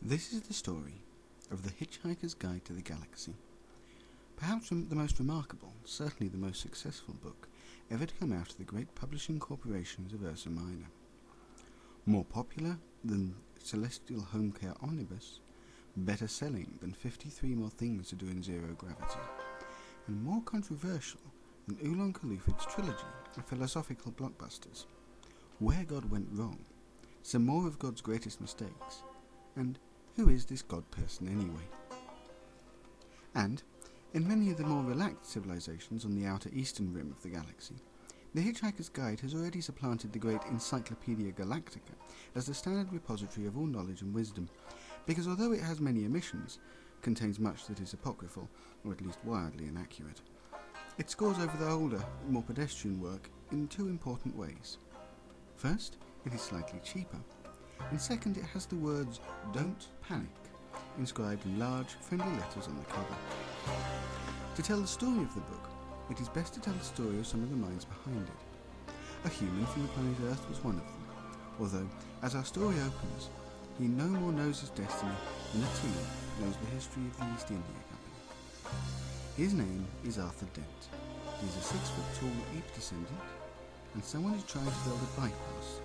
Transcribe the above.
This is the story of The Hitchhiker's Guide to the Galaxy, perhaps the most remarkable, certainly the most successful book ever to come out of the great publishing corporations of Ursa Minor. More popular than Celestial Home Care Omnibus, better selling than 53 More Things to Do in Zero Gravity, and more controversial than Ulan Khulufi's trilogy of philosophical blockbusters, Where God Went Wrong, Some More of God's Greatest Mistakes, and Who is this God person anyway? And, in many of the more relaxed civilizations on the outer eastern rim of the galaxy, The Hitchhiker's Guide has already supplanted the great Encyclopaedia Galactica as the standard repository of all knowledge and wisdom, because although it has many omissions, contains much that is apocryphal, or at least wildly inaccurate. It scores over the older, more pedestrian work in two important ways. First, it is slightly cheaper, and second, it has the words "Don't Panic" inscribed in large, friendly letters on the cover. To tell the story of the book, it is best to tell the story of some of the minds behind it. A human from the planet Earth was one of them, although, as our story opens, he no more knows his destiny than a tea knows the history of the East India Company. His name is Arthur Dent. He is a 6-foot-tall ape descendant, and someone is trying to build a bypass